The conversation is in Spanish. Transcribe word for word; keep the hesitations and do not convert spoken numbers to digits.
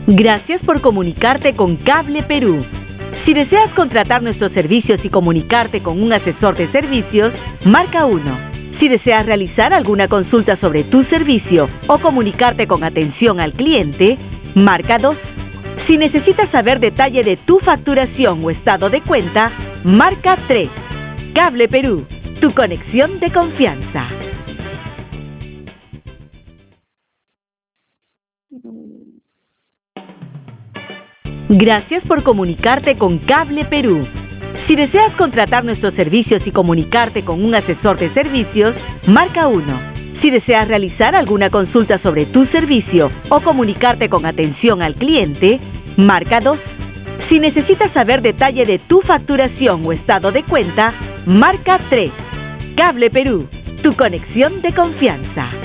Gracias por comunicarte con Cable Perú. Si deseas contratar nuestros servicios y comunicarte con un asesor de servicios, marca uno. Si deseas realizar alguna consulta sobre tu servicio o comunicarte con atención al cliente, marca dos. Si necesitas saber detalle de tu facturación o estado de cuenta, marca tres. Cable Perú, tu conexión de confianza. Gracias por comunicarte con Cable Perú. Si deseas contratar nuestros servicios y comunicarte con un asesor de servicios, marca uno. Si deseas realizar alguna consulta sobre tu servicio o comunicarte con atención al cliente, marca dos. Si necesitas saber detalle de tu facturación o estado de cuenta, marca tres. Cable Perú, tu conexión de confianza.